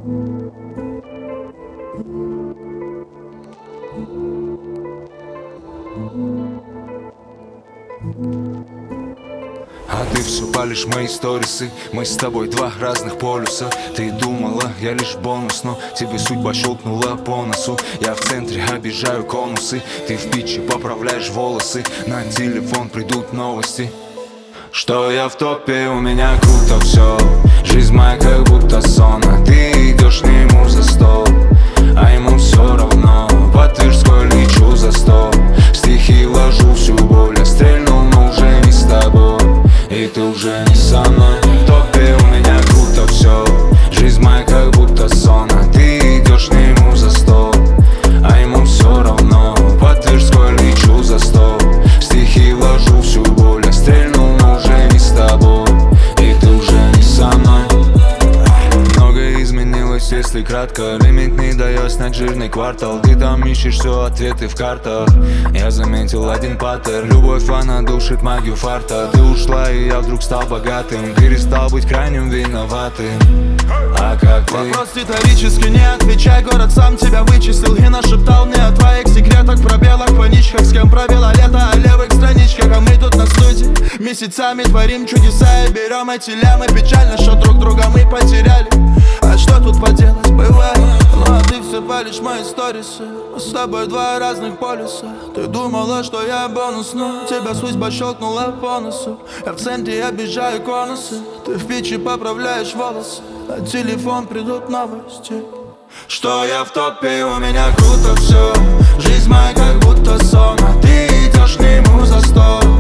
А ты все палишь мои сторисы. Мы с тобой два разных полюса. Ты думала, я лишь бонус, но тебе судьба щелкнула по носу. Я в центре обижаю конусы. Ты в питче поправляешь волосы. На телефон придут новости, что я в топе, у меня круто все. Жизнь моя как будто сон, а ты идешь к нему за стол, а ему все равно. По Тверской лечу за 100, стихи вложу всю боль. Я стрельнул, но уже не с тобой, и ты уже не со мной. В топе у меня круто все. Жизнь моя как будто сон, а ты идешь к нему за стол, а ему все равно. По Тверской лечу за 100, стихи вложу всю боль. Я стрельнул, но уже не с тобой, и ты уже не со мной. Многое изменилось, если кратко. Лимит не дает снять жирный квартал. Ты там ищешь все ответы в картах. Я заметил один паттерн. Любовь, она душит магию фарта. Ты ушла, и я вдруг стал богатым. Перестал быть крайним виноватым. А как ты? Вопрос риторически, не отвечай. Город сам тебя вычислил и нашептал мне о твоих секретах, пробелах, паничках. С кем провела лето, о левых страничках. А мы тут на студии месяцами творим чудеса и берем эти лямы. Печально, что друг друга мы потеряли. А что тут поделать, бывает. Ну а ты все палишь мои сторисы. Мы с тобой два разных полюса. Ты думала, что я бонус, но тебя судьба щелкнула по носу. Я в центре обижаю конусы. Ты в питче поправляешь волосы. На телефон придут новости, что я в топе, у меня круто все. Жизнь моя как будто сон, а ты идешь к нему за 100,